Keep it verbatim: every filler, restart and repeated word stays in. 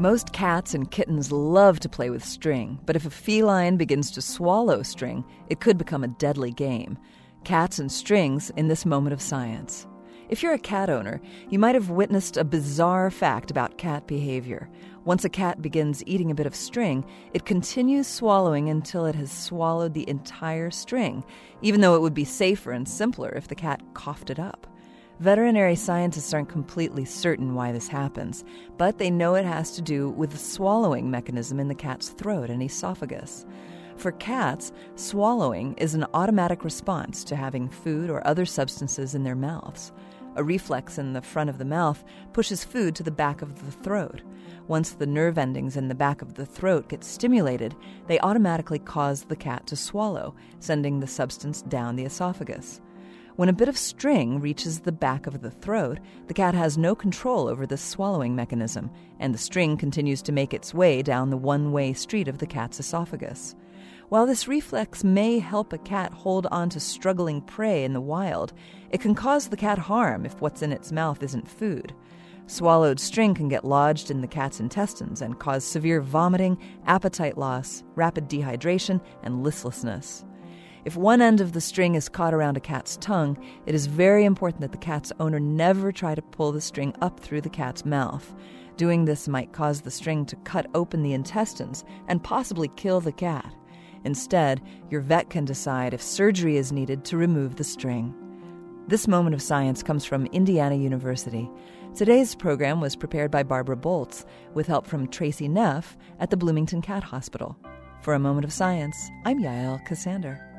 Most cats and kittens love to play with string, but if a feline begins to swallow string, it could become a deadly game. Cats and strings in this moment of science. If you're a cat owner, you might have witnessed a bizarre fact about cat behavior. Once a cat begins eating a bit of string, it continues swallowing until it has swallowed the entire string, even though it would be safer and simpler if the cat coughed it up. Veterinary scientists aren't completely certain why this happens, but they know it has to do with the swallowing mechanism in the cat's throat and esophagus. For cats, swallowing is an automatic response to having food or other substances in their mouths. A reflex in the front of the mouth pushes food to the back of the throat. Once the nerve endings in the back of the throat get stimulated, they automatically cause the cat to swallow, sending the substance down the esophagus. When a bit of string reaches the back of the throat, the cat has no control over the swallowing mechanism, and the string continues to make its way down the one-way street of the cat's esophagus. While this reflex may help a cat hold on to struggling prey in the wild, it can cause the cat harm if what's in its mouth isn't food. Swallowed string can get lodged in the cat's intestines and cause severe vomiting, appetite loss, rapid dehydration, and listlessness. If one end of the string is caught around a cat's tongue, it is very important that the cat's owner never try to pull the string up through the cat's mouth. Doing this might cause the string to cut open the intestines and possibly kill the cat. Instead, your vet can decide if surgery is needed to remove the string. This moment of science comes from Indiana University. Today's program was prepared by Barbara Boltz, with help from Tracy Neff at the Bloomington Cat Hospital. For A Moment of Science, I'm Yael Ksander.